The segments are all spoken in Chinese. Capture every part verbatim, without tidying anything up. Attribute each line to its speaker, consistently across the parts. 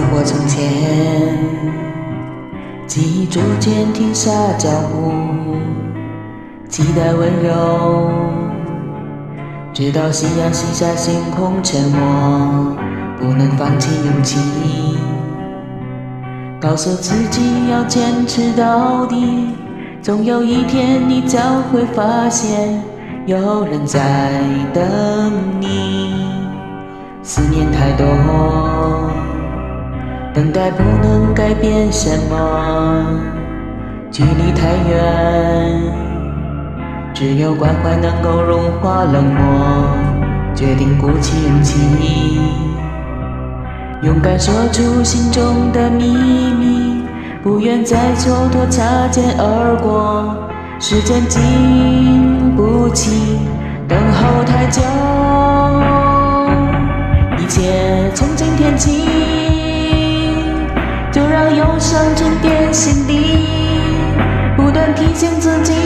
Speaker 1: 活从前，记忆逐渐停下脚步，期待温柔，直到夕阳西下，星空沉默，不能放弃勇气，告诉自己要坚持到底，总有一天你将会发现有人在等你。思念太多，等待不能改变什么，距离太远，只有关怀能够融化冷漠，决定鼓起勇气，勇敢说出心中的秘密，不愿再蹉跎，擦肩而过，时间经不起等候太久，一切从今天起，就让忧伤沉淀心底，不断提醒自己，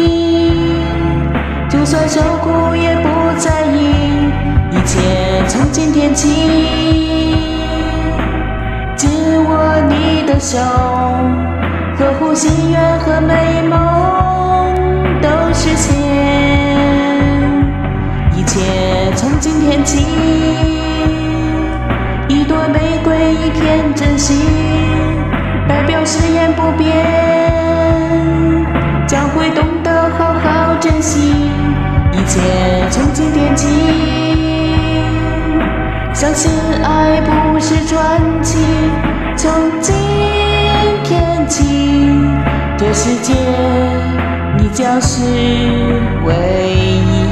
Speaker 1: 就算受苦也不在意，一切从今天起，紧握你的手，呵护心愿和美梦都实现，一切从今天起，一朵玫瑰一片真心，代表誓言不变，将会懂得好好珍惜，一切从今天起，相信爱不是传奇，从今天起，这世界你将是唯一。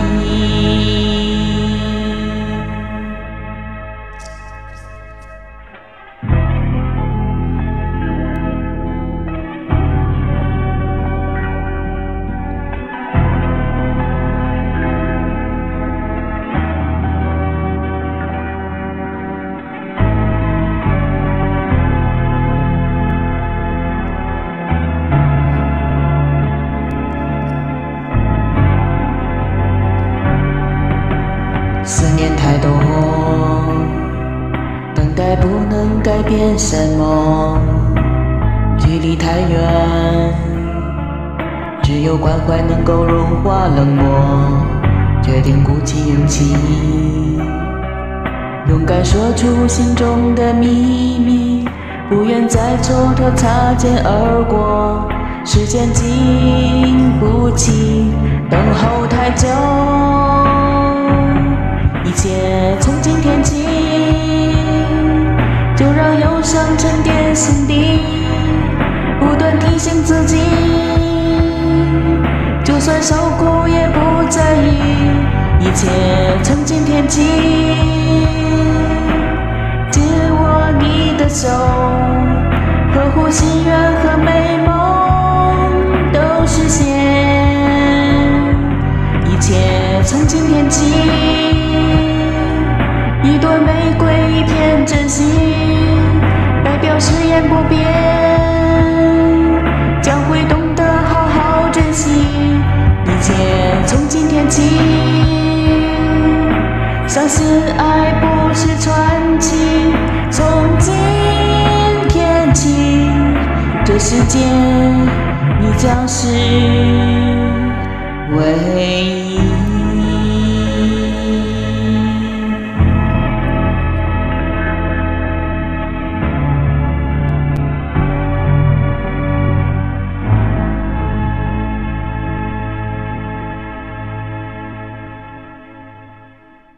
Speaker 1: 思念太多，等待不能改变什么，距离太远，只有关怀能够融化冷漠，决定鼓起勇气，勇敢说出心中的秘密，不愿再蹉跎，擦肩而过，时间经不起等候太久，一切从今天起，就让忧伤沉淀心底，不断提醒自己，就算受苦也不在意，一切从今天起，紧握你的手，呵护心愿和美梦都实现，一切从今天起，一朵玫瑰一片真心，代表誓言不变，将会懂得好好珍惜，一切从今天起，相信爱不是传奇，从今天起，这世界你将是唯一。